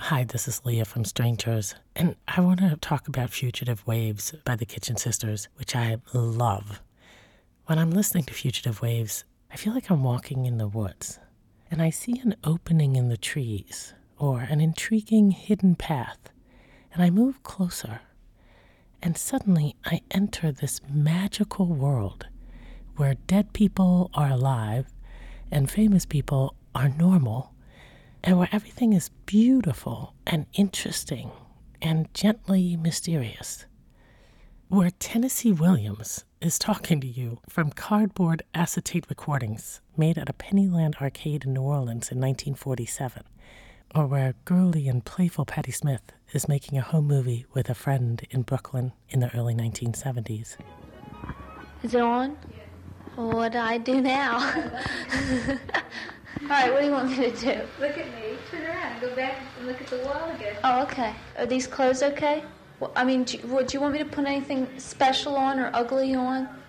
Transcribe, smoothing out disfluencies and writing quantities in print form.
Hi, this is Leah from Strangers, and I want to talk about Fugitive Waves by the Kitchen Sisters, which I love. When I'm listening to Fugitive Waves, I feel like I'm walking in the woods, and I see an opening in the trees, or an intriguing hidden path, and I move closer, and suddenly I enter this magical world where dead people are alive and famous people are normal, and where everything is beautiful and interesting and gently mysterious. Where Tennessee Williams is talking to you from cardboard acetate recordings made at a Pennyland arcade in New Orleans in 1947. Or where girly and playful Patti Smith is making a home movie with a friend in Brooklyn in the early 1970s. Is it on? Well, what do I do now? All right, what do you want me to do? Look at me. Turn around. Go back and look at the wall again. Oh, okay. Are these clothes okay? Well, I mean, do you want me to put anything special on or ugly on?